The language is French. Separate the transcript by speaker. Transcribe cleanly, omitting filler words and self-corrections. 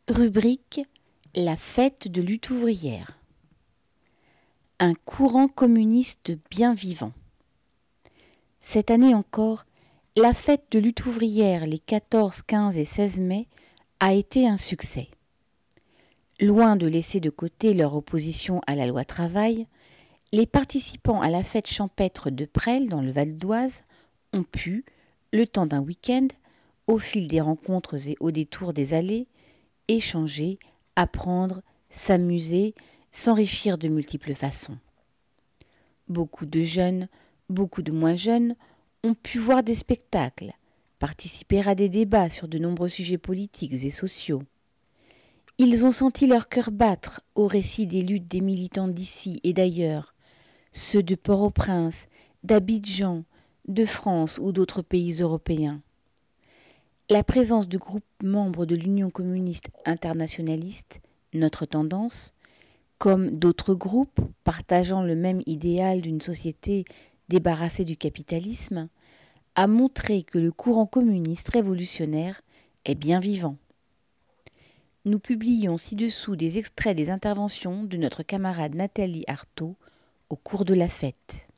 Speaker 1: Rubrique La fête de lutte ouvrière. Un courant communiste bien vivant. Cette année encore, la fête de lutte ouvrière les 14, 15 et 16 mai a été un succès. Loin de laisser de côté leur opposition à la loi travail, les participants à la fête champêtre de Presles dans le Val d'Oise ont pu, le temps d'un week-end, au fil des rencontres et au détour des allées, échanger, apprendre, s'amuser, s'enrichir de multiples façons. Beaucoup de jeunes, beaucoup de moins jeunes ont pu voir des spectacles, participer à des débats sur de nombreux sujets politiques et sociaux. Ils ont senti leur cœur battre au récit des luttes des militants d'ici et d'ailleurs, ceux de Port-au-Prince, d'Abidjan, de France ou d'autres pays européens. La présence de groupes membres de l'Union communiste internationaliste, Notre Tendance, comme d'autres groupes partageant le même idéal d'une société débarrassée du capitalisme, a montré que le courant communiste révolutionnaire est bien vivant. Nous publions ci-dessous des extraits des interventions de notre camarade Nathalie Arthaud au cours de la fête.